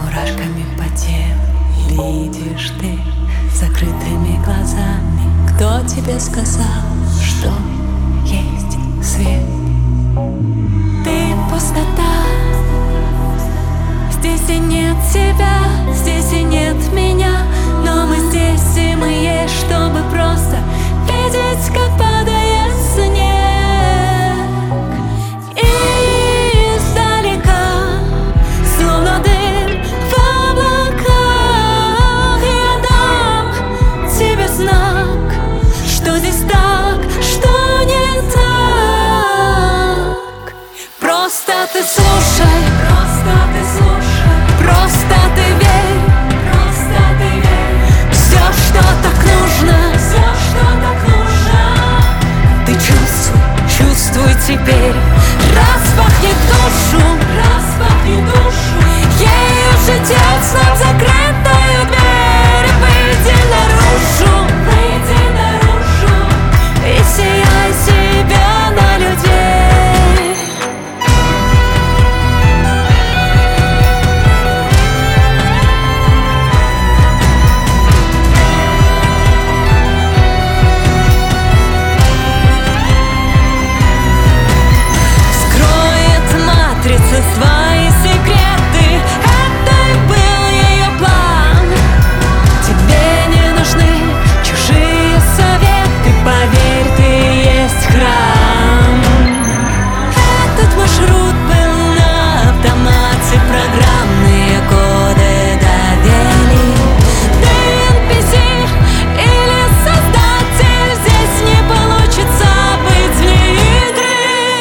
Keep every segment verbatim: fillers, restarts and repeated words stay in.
мурашками по телу. Видишь ты закрытыми глазами. Кто тебе сказал, что есть свет? Ты пустота. Здесь и нет тебя, здесь и нет меня, но мы здесь и мы есть, чтобы просто видеть, как падает снег. И издалека, словно дым в облаках, я дам тебе знак, что здесь так, что не так. Просто ты слушай, просто ты слушай, просто ты верь, просто ты верь. Все, что так нужно, все, что так нужно. Ты чувствуй, чувствуй теперь. Распахни душу, распахни душу. Ею же тесно в закрытую дверь. Выйди наружу, выйди наружу и сияй себя на людей. Свои секреты, это и был ее план. Тебе не нужны чужие советы, поверь, ты есть храм. Этот маршрут был на автомате, программные коды довели. Ты эн пи си или создатель, здесь не получится быть вне игры.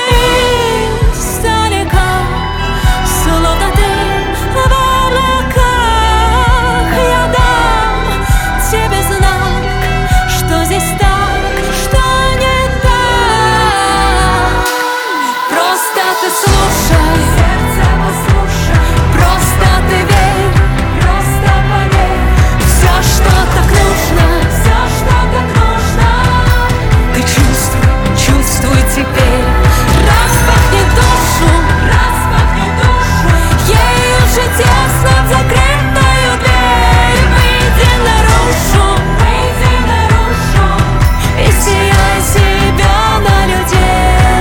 Словно ты в облаках, я дам тебе знак, что здесь так, что не так. Просто ты слушай, сердце послушай, просто ты верь, просто поверь. Все, что так нужно, все, что так нужно. Ты чувствуй, чувствуй теперь. Распахни душу, распахни душу. Ею же тесно в закрытую дверь. Выйди наружу, выйди наружу и сияй себя на людей.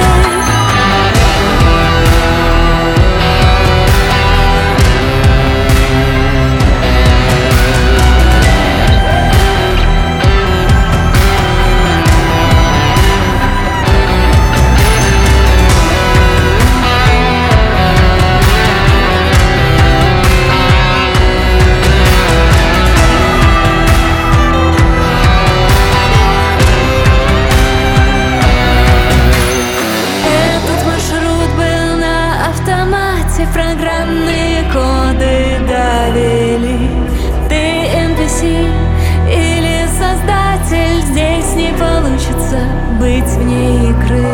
Программные коды довели. Ты эн пи си или создатель, здесь не получится быть вне игры.